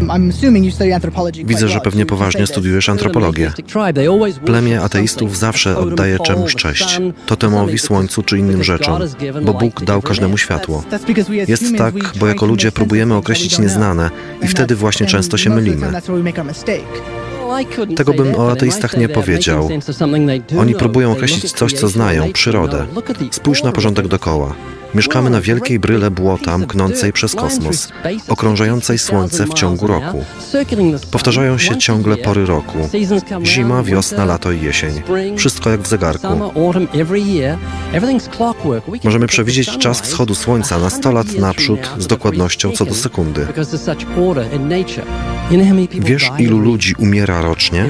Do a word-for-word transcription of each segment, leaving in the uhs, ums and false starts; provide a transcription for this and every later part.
Widzę, że pewnie poważnie studiujesz antropologię. Plemię ateistów zawsze oddaje czemuś cześć, totemowi, słońcu czy innym rzeczom, bo Bóg dał każdemu światło. Jest tak, bo jako ludzie próbujemy określić nieznane i wtedy właśnie często się mylimy. Tego bym o ateistach nie powiedział. Oni próbują określić coś, co znają, przyrodę. Spójrz na porządek dokoła. Mieszkamy na wielkiej bryle błota mknącej przez kosmos, okrążającej Słońce w ciągu roku. Powtarzają się ciągle pory roku. Zima, wiosna, lato i jesień. Wszystko jak w zegarku. Możemy przewidzieć czas wschodu Słońca na sto lat naprzód z dokładnością co do sekundy. Wiesz, ilu ludzi umiera rocznie?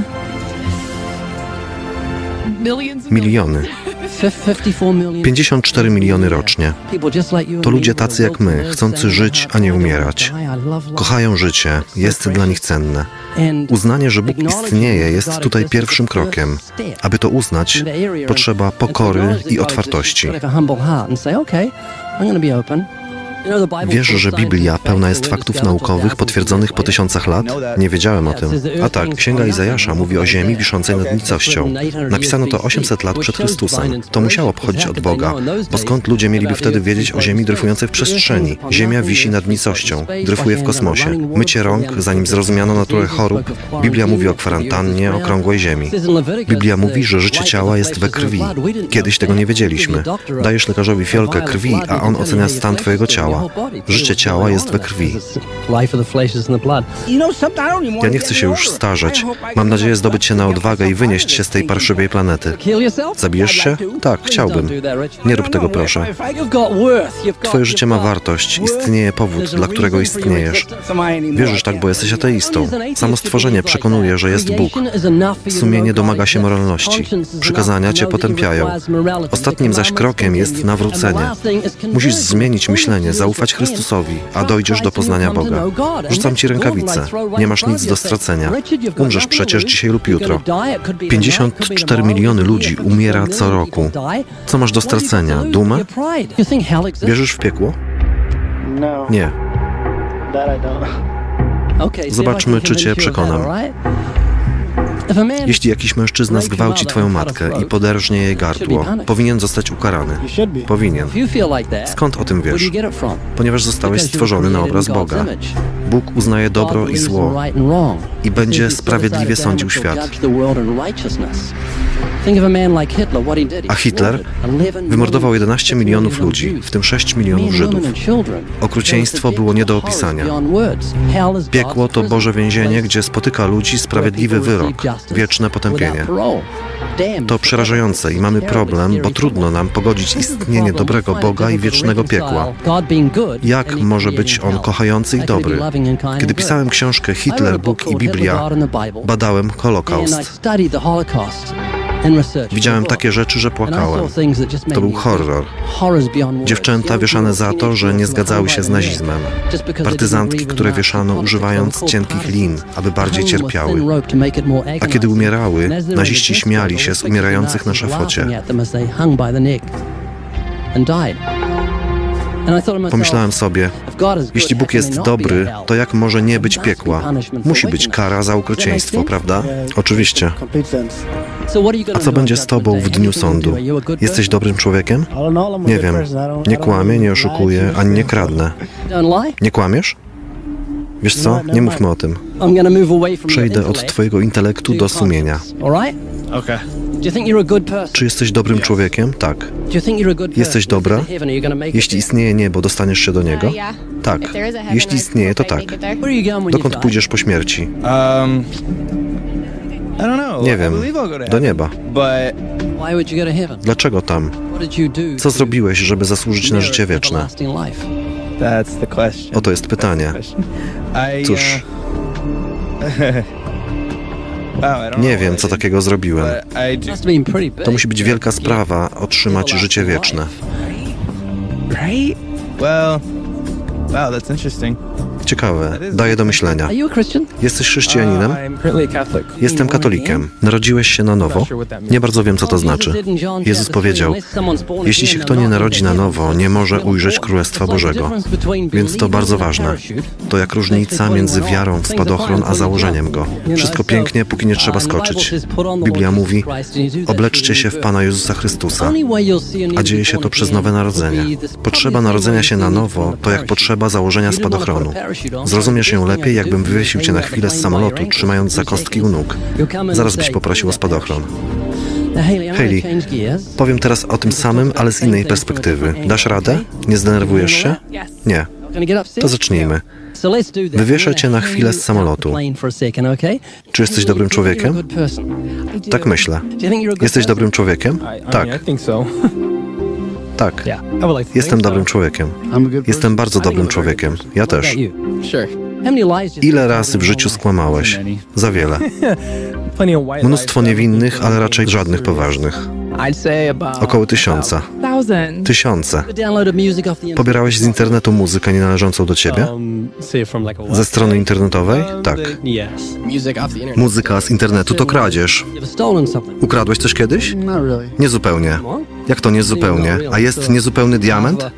Miliony. pięćdziesiąt cztery miliony rocznie. To ludzie tacy jak my, chcący żyć, a nie umierać. Kochają życie, jest dla nich cenne. Uznanie, że Bóg istnieje, jest tutaj pierwszym krokiem. Aby to uznać, potrzeba pokory i otwartości. Wiesz, że Biblia pełna jest faktów naukowych potwierdzonych po tysiącach lat? Nie wiedziałem o tym. A tak, Księga Izajasza mówi o ziemi wiszącej nad nicością. Napisano to osiemset lat przed Chrystusem. To musiało pochodzić od Boga, bo skąd ludzie mieliby wtedy wiedzieć o ziemi dryfującej w przestrzeni? Ziemia wisi nad nicością, dryfuje w kosmosie. Mycie rąk, zanim zrozumiano naturę chorób. Biblia mówi o kwarantannie, okrągłej ziemi. Biblia mówi, że życie ciała jest we krwi. Kiedyś tego nie wiedzieliśmy. Dajesz lekarzowi fiolkę krwi, a on ocenia stan twojego ciała. Życie ciała jest we krwi. Ja nie chcę się już starzeć. Mam nadzieję zdobyć się na odwagę i wynieść się z tej parszywej planety. Zabijesz się? Tak, chciałbym. Nie rób tego, proszę. Twoje życie ma wartość. Istnieje powód, dla którego istniejesz. Wierzysz tak, bo jesteś ateistą. Samo stworzenie przekonuje, że jest Bóg. Sumienie domaga się moralności. Przykazania cię potępiają. Ostatnim zaś krokiem jest nawrócenie. Musisz zmienić myślenie, zaufać Chrystusowi, a dojdziesz do poznania Boga. Rzucam ci rękawice. Nie masz nic do stracenia. Umrzesz przecież dzisiaj lub jutro. pięćdziesiąt cztery miliony ludzi umiera co roku. Co masz do stracenia? Dumę? Wierzysz w piekło? Nie. Zobaczmy, czy cię przekonam. Jeśli jakiś mężczyzna zgwałci twoją matkę i poderżnie jej gardło, powinien zostać ukarany. Powinien. Skąd o tym wiesz? Ponieważ zostałeś stworzony na obraz Boga. Bóg uznaje dobro i zło i będzie sprawiedliwie sądził świat. A Hitler wymordował jedenaście milionów ludzi, w tym sześć milionów Żydów. Okrucieństwo było nie do opisania. Piekło to Boże więzienie, gdzie spotyka ludzi sprawiedliwy wyrok, wieczne potępienie. To przerażające i mamy problem, bo trudno nam pogodzić istnienie dobrego Boga i wiecznego piekła. Jak może być On kochający i dobry? Kiedy pisałem książkę Hitler, Bóg i Biblia, badałem Holokaust. Widziałem takie rzeczy, że płakałem. To był horror. Dziewczęta wieszane za to, że nie zgadzały się z nazizmem. Partyzantki, które wieszano używając cienkich lin, aby bardziej cierpiały. A kiedy umierały, naziści śmiali się z umierających na szafocie. Pomyślałem sobie, jeśli Bóg jest dobry, to jak może nie być piekła? Musi być kara za okrucieństwo, prawda? Oczywiście. A co będzie z tobą w dniu sądu? Jesteś dobrym człowiekiem? Nie wiem. Nie kłamię, nie oszukuję, ani nie kradnę. Nie kłamiesz? Wiesz co? Nie mówmy o tym. Przejdę od twojego intelektu do sumienia. Czy jesteś dobrym człowiekiem? Tak. Jesteś dobra? Jeśli istnieje niebo, dostaniesz się do niego? Tak. Jeśli istnieje, to tak. Dokąd pójdziesz po śmierci? Nie wiem. Do nieba. Dlaczego tam? Co zrobiłeś, żeby zasłużyć na życie wieczne? Oto jest pytanie. Cóż... Nie wiem, co takiego zrobiłem. To musi być wielka sprawa, otrzymać życie wieczne. Ciekawe, daje do myślenia. Jesteś chrześcijaninem? Jestem katolikiem. Narodziłeś się na nowo? Nie bardzo wiem, co to znaczy. Jezus powiedział, jeśli się kto nie narodzi na nowo, nie może ujrzeć Królestwa Bożego. Więc to bardzo ważne. To jak różnica między wiarą w spadochron, a założeniem go. Wszystko pięknie, póki nie trzeba skoczyć. Biblia mówi, obleczcie się w Pana Jezusa Chrystusa. A dzieje się to przez nowe narodzenie. Potrzeba narodzenia się na nowo to jak potrzeba założenia spadochronu. Zrozumiesz ją lepiej, jakbym wywiesił cię na chwilę z samolotu, trzymając za kostki u nóg. Zaraz byś poprosił o spadochron. Hayley, powiem teraz o tym samym, ale z innej perspektywy. Dasz radę? Nie zdenerwujesz się? Nie. To zacznijmy. Wywieszę cię na chwilę z samolotu. Czy jesteś dobrym człowiekiem? Tak myślę. Jesteś dobrym człowiekiem? Tak. Tak. Jestem dobrym człowiekiem. Jestem bardzo dobrym człowiekiem. Ja też. Ile razy w życiu skłamałeś? Za wiele. Mnóstwo niewinnych, ale raczej żadnych poważnych. Około tysiąca. Tysiące. Pobierałeś z internetu muzykę nienależącą do ciebie? Ze strony internetowej? Tak. Muzyka z internetu to kradzież. Ukradłeś coś kiedyś? Niezupełnie. Jak to niezupełnie? A jest niezupełny diament?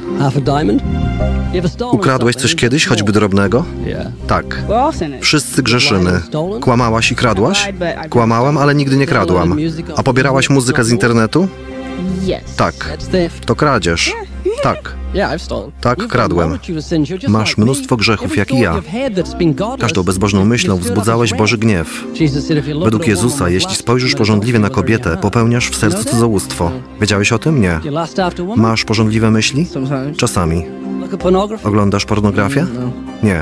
Ukradłeś coś kiedyś, choćby drobnego? Tak. Wszyscy grzeszymy. Kłamałaś i kradłaś? Kłamałam, ale nigdy nie kradłam. A pobierałaś muzykę z internetu? Tak. To kradzież. Tak. Tak, kradłem. Masz mnóstwo grzechów, jak i ja. Każdą bezbożną myślą wzbudzałeś Boży gniew. Według Jezusa, jeśli spojrzysz pożądliwie na kobietę, popełniasz w sercu cudzołóstwo. Wiedziałeś o tym? Nie. Masz pożądliwe myśli? Czasami. Oglądasz pornografię? Nie.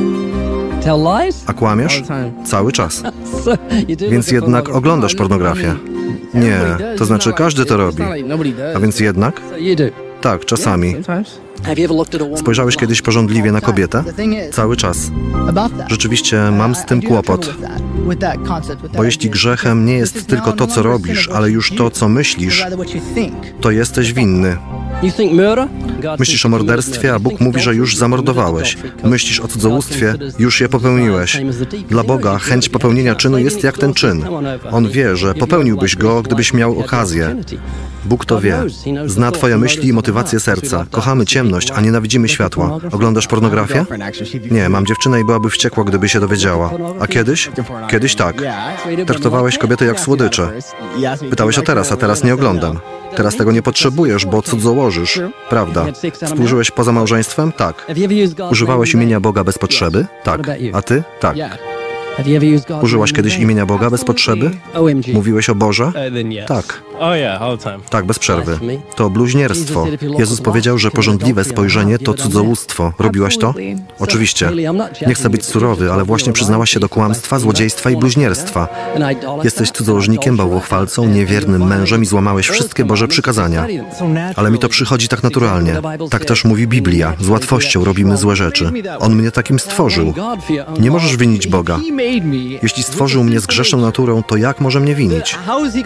A kłamiesz? Cały czas. Więc jednak oglądasz pornografię. Nie, to znaczy każdy to robi. A więc jednak? Tak, czasami. Spojrzałeś kiedyś pożądliwie na kobietę? Cały czas. Rzeczywiście mam z tym kłopot. Bo jeśli grzechem nie jest tylko to, co robisz, ale już to, co myślisz, to jesteś winny. Myślisz o morderstwie, a Bóg mówi, że już zamordowałeś. Myślisz o cudzołóstwie, już je popełniłeś. Dla Boga chęć popełnienia czynu jest jak ten czyn. On wie, że popełniłbyś go, gdybyś miał okazję. Bóg to wie. Zna twoje myśli i motywacje serca. Kochamy ciemność, a nienawidzimy światła. Oglądasz pornografię? Nie, mam dziewczynę i byłaby wściekła, gdyby się dowiedziała. A kiedyś? Kiedyś tak. Traktowałeś kobiety jak słodycze. Pytałeś o teraz, a teraz nie oglądam. Teraz tego nie potrzebujesz, bo cudzołożysz. Prawda. Współżyłeś poza małżeństwem? Tak. Używałeś imienia Boga bez potrzeby? Tak. A ty? Tak. Użyłaś kiedyś imienia Boga bez potrzeby? Mówiłeś o Boże? Tak. Tak, bez przerwy. To bluźnierstwo. Jezus powiedział, że pożądliwe spojrzenie to cudzołóstwo. Robiłaś to? Oczywiście. Nie chcę być surowy, ale właśnie przyznałaś się do kłamstwa, złodziejstwa i bluźnierstwa. Jesteś cudzołożnikiem, bałwochwalcą, niewiernym mężem i złamałeś wszystkie Boże przykazania. Ale mi to przychodzi tak naturalnie. Tak też mówi Biblia. Z łatwością robimy złe rzeczy. On mnie takim stworzył. Nie możesz winić Boga. Jeśli stworzył mnie z grzeszną naturą, to jak może mnie winić?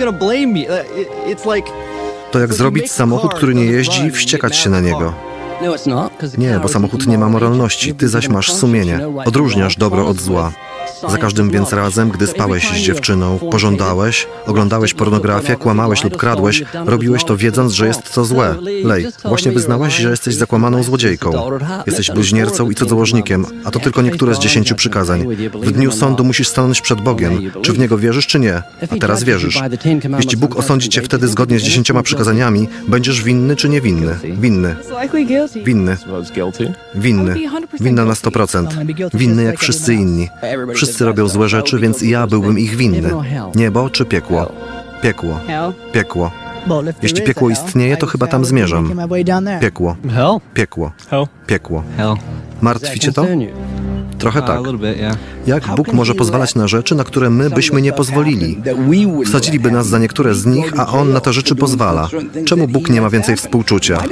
To jak zrobić samochód, który nie jeździ, wściekać się na niego. Nie, bo samochód nie ma moralności, ty zaś masz sumienie. Odróżniasz dobro od zła. Za każdym więc razem, gdy spałeś z dziewczyną, pożądałeś, oglądałeś pornografię, kłamałeś lub kradłeś, robiłeś to wiedząc, że jest to złe. Lej, właśnie wyznałaś, że jesteś zakłamaną złodziejką. Jesteś bluźniercą i cudzołożnikiem, a to tylko niektóre z dziesięciu przykazań. W dniu sądu musisz stanąć przed Bogiem. Czy w Niego wierzysz, czy nie? A teraz wierzysz. Jeśli Bóg osądzi cię wtedy zgodnie z dziesięcioma przykazaniami, będziesz winny czy niewinny? Winny. Winny. Winny. Winna na sto procent. Winny jak wszyscy inni. Wszyscy robią złe rzeczy, więc ja byłbym ich winny. Niebo czy piekło? Piekło. Piekło. Jeśli piekło istnieje, to chyba tam zmierzam. Piekło. Piekło. Piekło. Martwi cię to? Trochę tak. Jak Bóg może pozwalać na rzeczy, na które my byśmy nie pozwolili? Wsadziliby nas za niektóre z nich, a On na te rzeczy pozwala. Czemu Bóg nie ma więcej współczucia?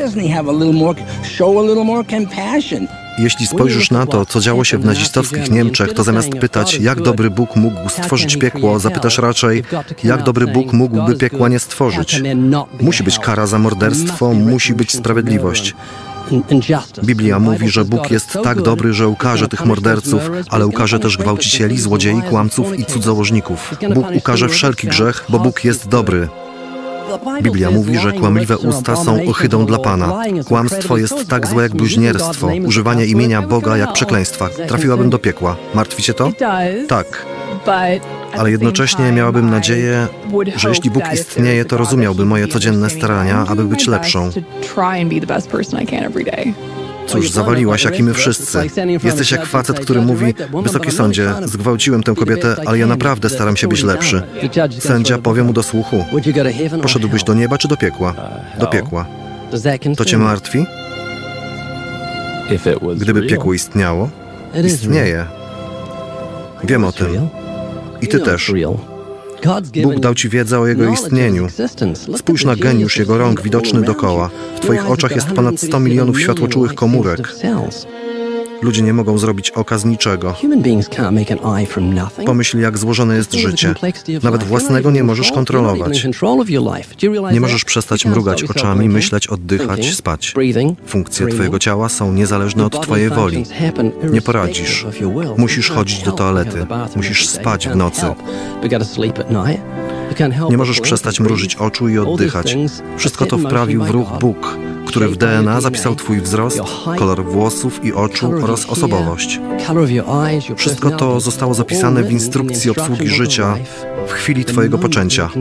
Jeśli spojrzysz na to, co działo się w nazistowskich Niemczech, to zamiast pytać, jak dobry Bóg mógł stworzyć piekło, zapytasz raczej, jak dobry Bóg mógłby piekła nie stworzyć. Musi być kara za morderstwo, musi być sprawiedliwość. Biblia mówi, że Bóg jest tak dobry, że ukarze tych morderców, ale ukarze też gwałcicieli, złodziei, kłamców i cudzołożników. Bóg ukarze wszelki grzech, bo Bóg jest dobry. Biblia mówi, że kłamliwe usta są ohydą dla Pana. Kłamstwo jest tak złe jak bluźnierstwo, używanie imienia Boga jak przekleństwa. Trafiłabym do piekła. Martwi cię to? Tak. Ale jednocześnie miałabym nadzieję, że jeśli Bóg istnieje, to rozumiałby moje codzienne starania, aby być lepszą. Cóż, zawaliłaś, jak i my wszyscy. Jesteś jak facet, który mówi: Wysoki sądzie, zgwałciłem tę kobietę, ale ja naprawdę staram się być lepszy. Sędzia powie mu do słuchu: poszedłbyś do nieba czy do piekła? Do piekła. To cię martwi? Gdyby piekło istniało? Istnieje. Wiem o tym. I ty też. Bóg dał ci wiedzę o Jego istnieniu. Spójrz na geniusz Jego rąk widoczny dokoła. W twoich oczach jest ponad sto milionów światłoczułych komórek. Ludzie nie mogą zrobić oka z niczego. Pomyśl, jak złożone jest życie. Nawet własnego nie możesz kontrolować. Nie możesz przestać mrugać oczami, myśleć, oddychać, spać. Funkcje twojego ciała są niezależne od twojej woli. Nie poradzisz. Musisz chodzić do toalety. Musisz spać w nocy. Nie możesz przestać mrużyć oczu i oddychać. Wszystko to wprawił w ruch Bóg, który w D N A zapisał twój wzrost, kolor włosów i oczu oraz osobowość. Wszystko to zostało zapisane w instrukcji obsługi życia w chwili twojego poczęcia.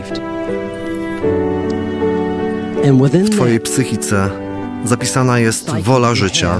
W twojej psychice zapisana jest wola życia.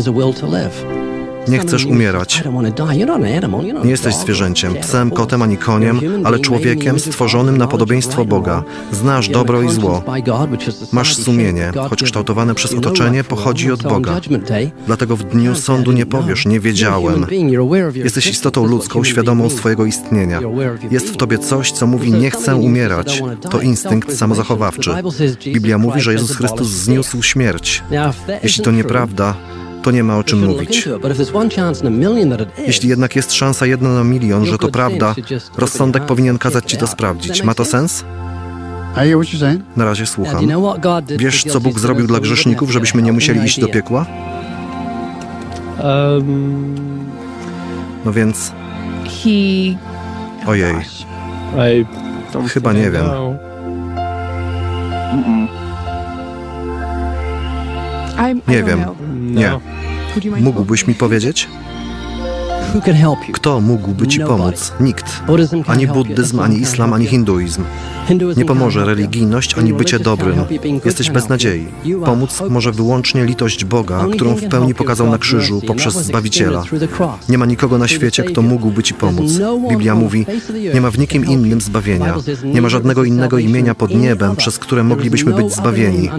Nie chcesz umierać. Nie jesteś zwierzęciem, psem, kotem ani koniem, ale człowiekiem stworzonym na podobieństwo Boga. Znasz dobro i zło. Masz sumienie, choć kształtowane przez otoczenie, pochodzi od Boga. Dlatego w dniu sądu nie powiesz: nie wiedziałem. Jesteś istotą ludzką, świadomą swojego istnienia. Jest w tobie coś, co mówi: nie chcę umierać. To instynkt samozachowawczy. Biblia mówi, że Jezus Chrystus zniósł śmierć. Jeśli to nieprawda, to nie ma o czym mówić. Jeśli jednak jest szansa jedna na milion, że to prawda, rozsądek powinien kazać ci to sprawdzić. Ma to sens? Na razie słucham. Wiesz, co Bóg zrobił dla grzeszników, żebyśmy nie musieli iść do piekła? No więc... Ojej. Chyba nie wiem. Nie wiem. Nie. Mógłbyś mi powiedzieć? Kto mógłby ci pomóc? Nikt. Ani buddyzm, ani islam, ani hinduizm. Nie pomoże religijność, ani bycie dobrym. Jesteś bez nadziei. Pomóc może wyłącznie litość Boga, którą w pełni pokazał na krzyżu poprzez Zbawiciela. Nie ma nikogo na świecie, kto mógłby ci pomóc. Biblia mówi: nie ma w nikim innym zbawienia. Nie ma żadnego innego imienia pod niebem, przez które moglibyśmy być zbawieni.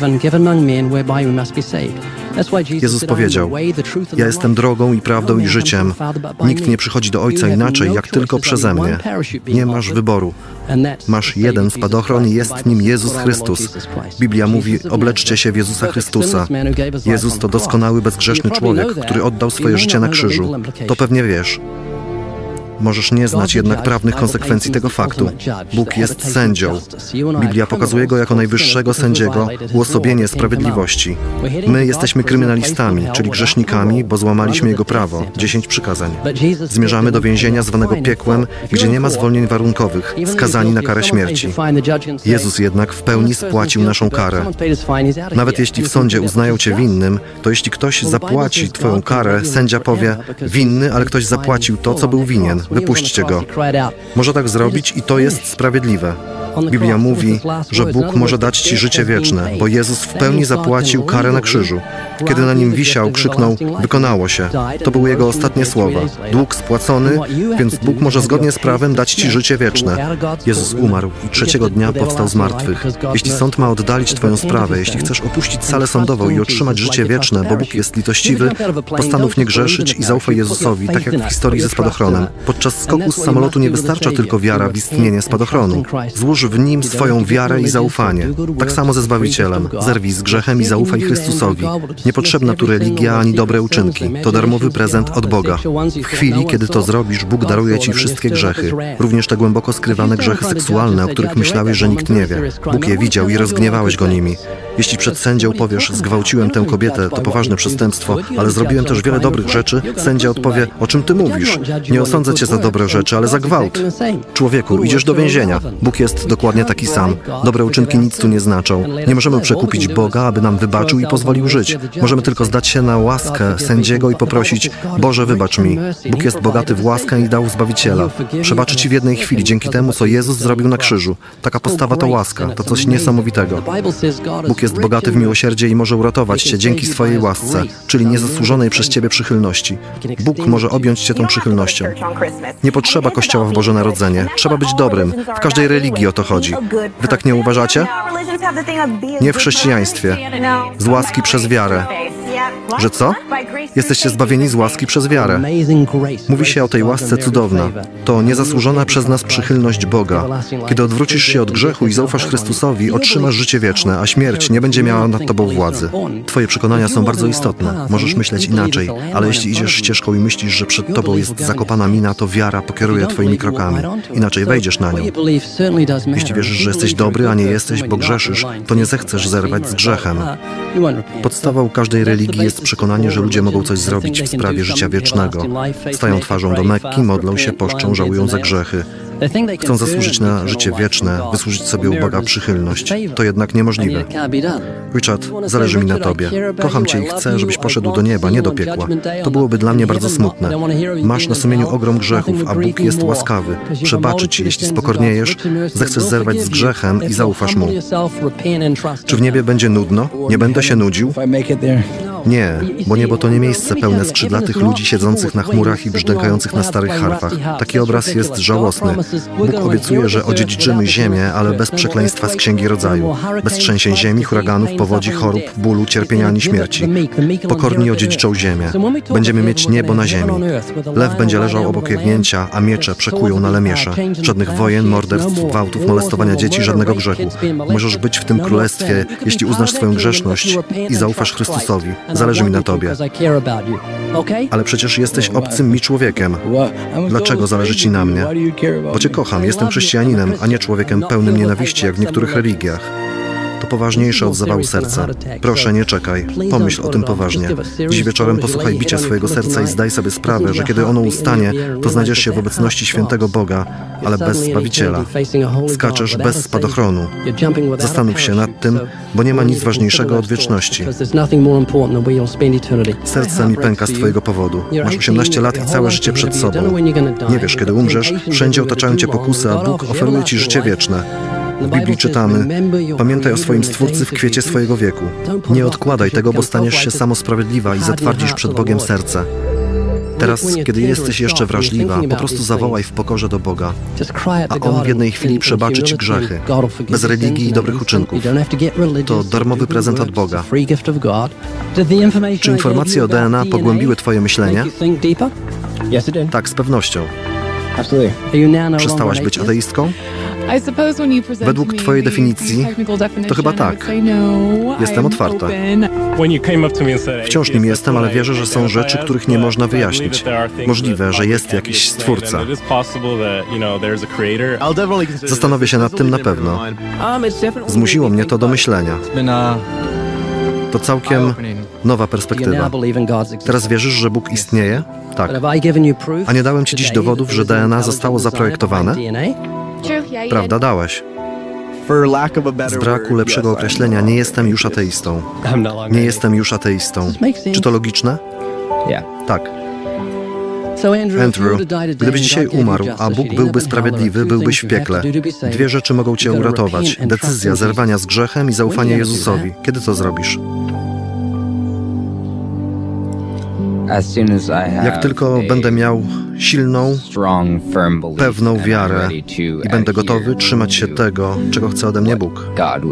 Jezus powiedział: ja jestem drogą i prawdą i życiem. Nikt nie przychodzi do Ojca inaczej, jak tylko przeze mnie. Nie masz wyboru. Masz jeden spadochron i jest nim Jezus Chrystus. Biblia mówi: obleczcie się w Jezusa Chrystusa. Jezus to doskonały, bezgrzeszny człowiek, który oddał swoje życie na krzyżu. To pewnie wiesz. Możesz nie znać jednak prawnych konsekwencji tego faktu. Bóg jest sędzią. Biblia pokazuje Go jako najwyższego sędziego, uosobienie sprawiedliwości. My jesteśmy kryminalistami, czyli grzesznikami, bo złamaliśmy Jego prawo, dziesięć przykazań. Zmierzamy do więzienia zwanego piekłem, gdzie nie ma zwolnień warunkowych, skazani na karę śmierci. Jezus jednak w pełni spłacił naszą karę. Nawet jeśli w sądzie uznają cię winnym, to jeśli ktoś zapłaci twoją karę, sędzia powie: winny, ale ktoś zapłacił to, co był winien. Wypuśćcie go. Może tak zrobić i to jest sprawiedliwe. Biblia mówi, że Bóg może dać ci życie wieczne, bo Jezus w pełni zapłacił karę na krzyżu. Kiedy na nim wisiał, krzyknął: wykonało się. To były jego ostatnie słowa. Dług spłacony, więc Bóg może zgodnie z prawem dać ci życie wieczne. Jezus umarł i trzeciego dnia powstał z martwych. Jeśli sąd ma oddalić twoją sprawę, jeśli chcesz opuścić salę sądową i otrzymać życie wieczne, bo Bóg jest litościwy, postanów nie grzeszyć i zaufaj Jezusowi, tak jak w historii ze spadochronem. Podczas skoku z samolotu nie wystarcza tylko wiara w istnienie spadochronu. Złóż w nim swoją wiarę i zaufanie. Tak samo ze Zbawicielem. Zerwij z grzechem i zaufaj Chrystusowi. Niepotrzebna tu religia ani dobre uczynki. To darmowy prezent od Boga. W chwili, kiedy to zrobisz, Bóg daruje ci wszystkie grzechy. Również te głęboko skrywane grzechy seksualne, o których myślałeś, że nikt nie wie. Bóg je widział i rozgniewałeś go nimi. Jeśli przed sędzią powiesz, zgwałciłem tę kobietę, to poważne przestępstwo, ale zrobiłem też wiele dobrych rzeczy, sędzia odpowie, o czym ty mówisz? Nie osądzę cię za dobre rzeczy, ale za gwałt. Człowieku, idziesz do więzienia. Bóg jest dokładnie taki sam. Dobre uczynki nic tu nie znaczą. Nie możemy przekupić Boga, aby nam wybaczył i pozwolił żyć. Możemy tylko zdać się na łaskę sędziego i poprosić, Boże, wybacz mi. Bóg jest bogaty w łaskę i dał Zbawiciela. Przebaczy ci w jednej chwili, dzięki temu, co Jezus zrobił na krzyżu. Taka postawa to łaska, to coś niesamowitego. Bóg jest bogaty w miłosierdzie i może uratować cię dzięki swojej łasce, czyli niezasłużonej przez ciebie przychylności. Bóg może objąć cię tą przychylnością. Nie potrzeba Kościoła w Boże Narodzenie. Trzeba być dobrym. W każdej religii o to chodzi. Wy tak nie uważacie? Nie w chrześcijaństwie. Z łaski przez wiarę. Że co? Jesteście zbawieni z łaski przez wiarę. Mówi się o tej łasce cudowna. To niezasłużona przez nas przychylność Boga. Kiedy odwrócisz się od grzechu i zaufasz Chrystusowi, otrzymasz życie wieczne, a śmierć nie będzie miała nad tobą władzy. Twoje przekonania są bardzo istotne. Możesz myśleć inaczej, ale jeśli idziesz ścieżką i myślisz, że przed tobą jest zakopana mina, to wiara pokieruje twoimi krokami. Inaczej wejdziesz na nią. Jeśli wierzysz, że jesteś dobry, a nie jesteś, bo grzeszysz, to nie zechcesz zerwać z grzechem. Podstawą każdej religii jest przekonanie, że ludzie mogą coś zrobić w sprawie życia wiecznego. Stają twarzą do Mekki, modlą się, poszczą, żałują za grzechy. Chcą zasłużyć na życie wieczne, wysłużyć sobie u Boga przychylność. To jednak niemożliwe. Richard, zależy mi na Tobie. Kocham Cię i chcę, żebyś poszedł do nieba, nie do piekła. To byłoby dla mnie bardzo smutne. Masz na sumieniu ogrom grzechów, a Bóg jest łaskawy. Przebaczy Ci, jeśli spokorniejesz, zechcesz zerwać z grzechem i zaufasz Mu. Czy w niebie będzie nudno? Nie będę się nudził? Nie, bo niebo to nie miejsce pełne skrzydlatych ludzi siedzących na chmurach i brzdękających na starych harfach. Taki obraz jest żałosny. Bóg obiecuje, że odziedziczymy ziemię, ale bez przekleństwa z Księgi Rodzaju. Bez trzęsień ziemi, huraganów, powodzi, chorób, bólu, cierpienia ani śmierci. Pokorni odziedziczą ziemię. Będziemy mieć niebo na ziemi. Lew będzie leżał obok jagnięcia, a miecze przekują na lemiesze. Żadnych wojen, morderstw, gwałtów, molestowania dzieci, żadnego grzechu. Możesz być w tym królestwie, jeśli uznasz swoją grzeszność i zaufasz Chrystusowi. Zależy mi na Tobie. Ale przecież jesteś obcym mi człowiekiem. Dlaczego zależy Ci na mnie? Bo Cię kocham, jestem chrześcijaninem, a nie człowiekiem pełnym nienawiści, jak w niektórych religiach. To poważniejsze od zawału serca. Proszę, nie czekaj. Pomyśl o tym poważnie. Dziś wieczorem posłuchaj bicia swojego serca i zdaj sobie sprawę, że kiedy ono ustanie, to znajdziesz się w obecności świętego Boga, ale bez Zbawiciela. Skaczesz bez spadochronu. Zastanów się nad tym, bo nie ma nic ważniejszego od wieczności. Serce mi pęka z Twojego powodu. Masz osiemnaście lat i całe życie przed sobą. Nie wiesz, kiedy umrzesz, wszędzie otaczają Cię pokusy, a Bóg oferuje Ci życie wieczne. W Biblii czytamy, pamiętaj o swoim Stwórcy w kwiecie swojego wieku. Nie odkładaj tego, bo staniesz się samosprawiedliwa i zatwardzisz przed Bogiem serce. Teraz, kiedy jesteś jeszcze wrażliwa, po prostu zawołaj w pokorze do Boga, a On w jednej chwili przebaczy Ci grzechy, bez religii i dobrych uczynków. To darmowy prezent od Boga. Czy informacje o D N A pogłębiły Twoje myślenie? Tak, z pewnością. Przestałaś być ateistką? Według Twojej definicji, to chyba tak. Jestem otwarta. Wciąż nim jestem, ale wierzę, że są rzeczy, których nie można wyjaśnić. Możliwe, że jest jakiś Stwórca. Zastanowię się nad tym na pewno. Zmusiło mnie to do myślenia. To całkiem nowa perspektywa. Teraz wierzysz, że Bóg istnieje? Tak. A nie dałem Ci dziś dowodów, że D N A zostało zaprojektowane? Prawda, dałeś. Z braku lepszego określenia nie jestem już ateistą. Nie jestem już ateistą. Czy to logiczne? Tak. Andrew, gdybyś dzisiaj umarł, a Bóg byłby sprawiedliwy, byłbyś w piekle. Dwie rzeczy mogą Cię uratować. Decyzja zerwania z grzechem i zaufanie Jezusowi. Kiedy to zrobisz? Jak tylko będę miał silną, pewną wiarę i będę gotowy trzymać się tego, czego chce ode mnie Bóg.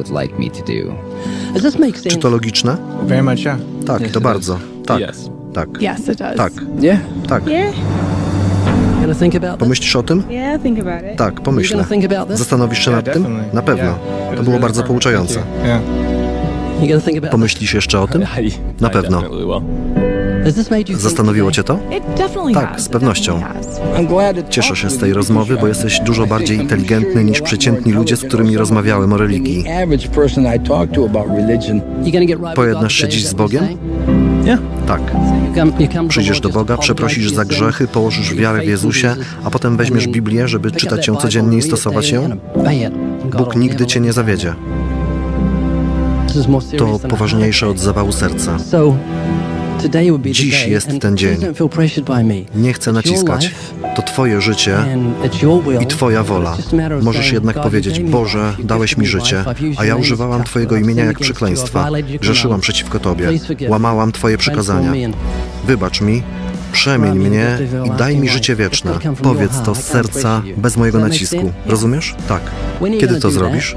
Czy to logiczne? Tak, to bardzo. Tak, tak, tak, tak. Pomyślisz o tym? Tak, pomyślę. Zastanowisz się nad tym? Na pewno. To było bardzo pouczające. Pomyślisz jeszcze o tym? Na pewno. Zastanowiło cię to? Tak, z pewnością. Cieszę się z tej rozmowy, bo jesteś dużo bardziej inteligentny niż przeciętni ludzie, z którymi rozmawiałem o religii. Pojednasz się dziś z Bogiem? Tak. Przyjdziesz do Boga, przeprosisz za grzechy, położysz wiarę w Jezusie, a potem weźmiesz Biblię, żeby czytać ją codziennie i stosować ją? Bóg nigdy cię nie zawiedzie. To poważniejsze od zawału serca. Dziś jest ten dzień. Nie chcę naciskać. To Twoje życie i Twoja wola. Możesz jednak powiedzieć: Boże, dałeś mi życie, a ja używałam Twojego imienia jak przekleństwa. Grzeszyłam przeciwko Tobie. Łamałam Twoje przykazania. Wybacz mi, przemień mnie i daj mi życie wieczne. Powiedz to z serca, bez mojego nacisku. Rozumiesz? Tak. Kiedy to zrobisz?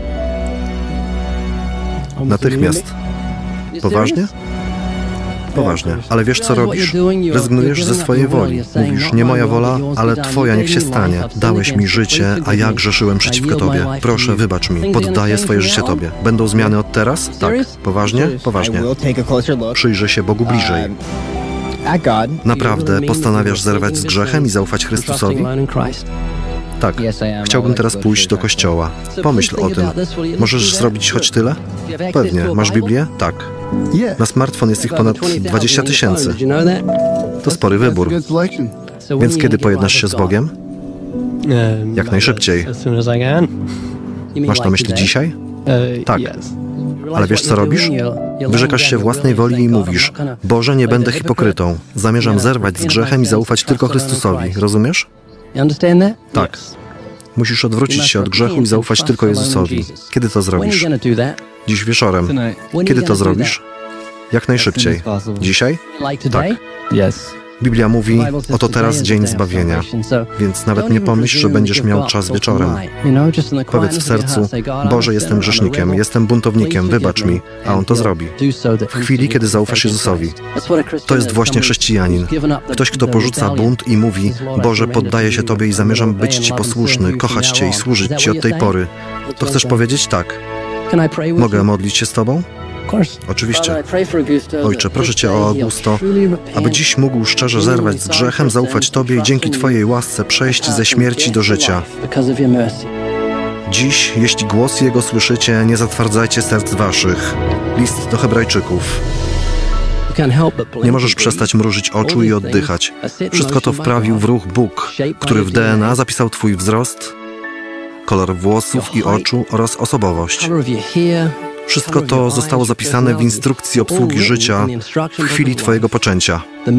Natychmiast. Poważnie? Poważnie. Ale wiesz, co robisz? Rezygnujesz ze swojej woli. Mówisz: nie moja wola, ale Twoja niech się stanie. Dałeś mi życie, a ja grzeszyłem przeciwko Tobie. Proszę, wybacz mi. Poddaję swoje życie Tobie. Będą zmiany od teraz? Tak. Poważnie? Poważnie. Przyjrzę się Bogu bliżej. Naprawdę postanawiasz zerwać z grzechem i zaufać Chrystusowi? Tak. Chciałbym teraz pójść do kościoła. Pomyśl o tym. Możesz zrobić choć tyle? Pewnie. Masz Biblię? Tak. Na smartfon jest ich ponad dwadzieścia tysięcy. To spory wybór. Więc kiedy pojednasz się z Bogiem? Jak najszybciej. Masz na myśli dzisiaj? Tak. Ale wiesz, co robisz? Wyrzekasz się własnej woli i mówisz: Boże, nie będę hipokrytą. Zamierzam zerwać z grzechem i zaufać tylko Chrystusowi. Rozumiesz? Tak. Musisz odwrócić się od grzechu i zaufać tylko Jezusowi. Kiedy to zrobisz? Dziś wieczorem. Kiedy to zrobisz? Jak najszybciej. Dzisiaj? Tak. Biblia mówi: oto teraz dzień zbawienia. Więc nawet nie pomyśl, że będziesz miał czas wieczorem. Powiedz w sercu: Boże, jestem grzesznikiem, jestem buntownikiem, wybacz mi. A On to zrobi. W chwili, kiedy zaufasz Jezusowi. To jest właśnie chrześcijanin. Ktoś, kto porzuca bunt i mówi: Boże, poddaję się Tobie i zamierzam być Ci posłuszny, kochać Cię i służyć Ci od tej pory. To chcesz powiedzieć tak: mogę modlić się z Tobą? Oczywiście. Ojcze, proszę Cię o Augusto, aby dziś mógł szczerze zerwać z grzechem, zaufać Tobie i dzięki Twojej łasce przejść ze śmierci do życia. Dziś, jeśli głos Jego słyszycie, nie zatwardzajcie serc Waszych. List do Hebrajczyków. Nie możesz przestać mrużyć oczu i oddychać. Wszystko to wprawił w ruch Bóg, który w D N A zapisał Twój wzrost, kolor włosów i oczu oraz osobowość. Wszystko to zostało zapisane w instrukcji obsługi życia w chwili Twojego poczęcia.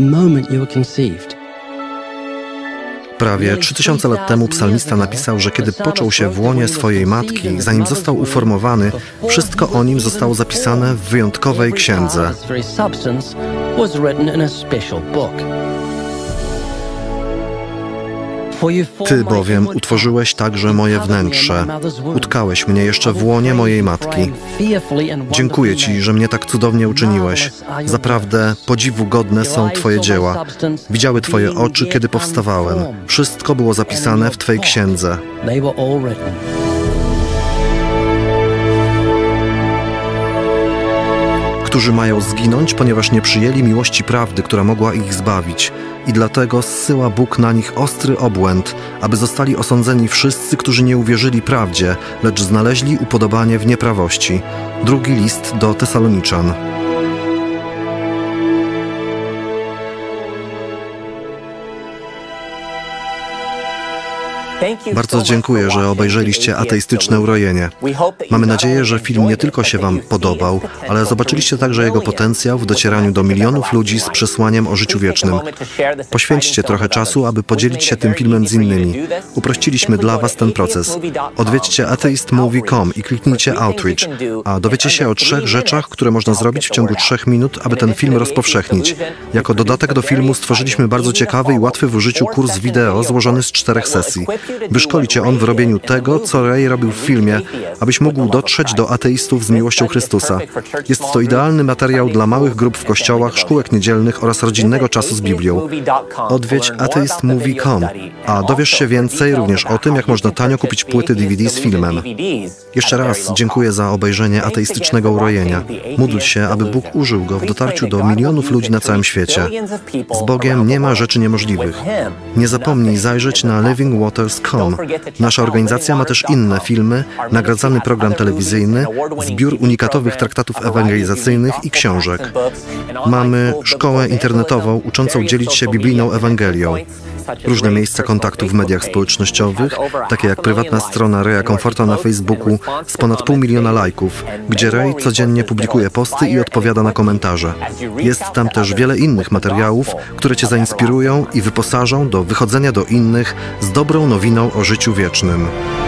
Prawie trzy tysiące lat temu psalmista napisał, że kiedy począł się w łonie swojej matki, zanim został uformowany, wszystko o nim zostało zapisane w wyjątkowej księdze. Ty bowiem utworzyłeś także moje wnętrze. Utkałeś mnie jeszcze w łonie mojej matki. Dziękuję Ci, że mnie tak cudownie uczyniłeś. Zaprawdę podziwu godne są Twoje dzieła. Widziały Twoje oczy, kiedy powstawałem. Wszystko było zapisane w Twej księdze. Którzy mają zginąć, ponieważ nie przyjęli miłości prawdy, która mogła ich zbawić. I dlatego zsyła Bóg na nich ostry obłęd, aby zostali osądzeni wszyscy, którzy nie uwierzyli prawdzie, lecz znaleźli upodobanie w nieprawości. Drugi list do Tesaloniczan. Bardzo dziękuję, że obejrzeliście Ateistyczne urojenie. Mamy nadzieję, że film nie tylko się Wam podobał, ale zobaczyliście także jego potencjał w docieraniu do milionów ludzi z przesłaniem o życiu wiecznym. Poświęćcie trochę czasu, aby podzielić się tym filmem z innymi. Uprościliśmy dla Was ten proces. Odwiedźcie ateist movie kropka com i kliknijcie Outreach, a dowiecie się o trzech rzeczach, które można zrobić w ciągu trzech minut, aby ten film rozpowszechnić. Jako dodatek do filmu stworzyliśmy bardzo ciekawy i łatwy w użyciu kurs wideo złożony z czterech sesji. Wyszkoli cię on w robieniu tego, co Ray robił w filmie, abyś mógł dotrzeć do ateistów z miłością Chrystusa. Jest to idealny materiał dla małych grup w kościołach, szkółek niedzielnych oraz rodzinnego czasu z Biblią. Odwiedź ateist movie kropka com, a dowiesz się więcej również o tym, jak można tanio kupić płyty D V D z filmem. Jeszcze raz dziękuję za obejrzenie ateistycznego urojenia. Módl się, aby Bóg użył go w dotarciu do milionów ludzi na całym świecie. Z Bogiem nie ma rzeczy niemożliwych. Nie zapomnij zajrzeć na living waters kropka com. Nasza organizacja ma też inne filmy, nagradzany program telewizyjny, zbiór unikatowych traktatów ewangelizacyjnych i książek. Mamy szkołę internetową uczącą dzielić się biblijną Ewangelią. Różne miejsca kontaktu w mediach społecznościowych, takie jak prywatna strona Raya Comforta na Facebooku z ponad pół miliona lajków, gdzie Ray codziennie publikuje posty i odpowiada na komentarze. Jest tam też wiele innych materiałów, które Cię zainspirują i wyposażą do wychodzenia do innych z dobrą nowiną o życiu wiecznym.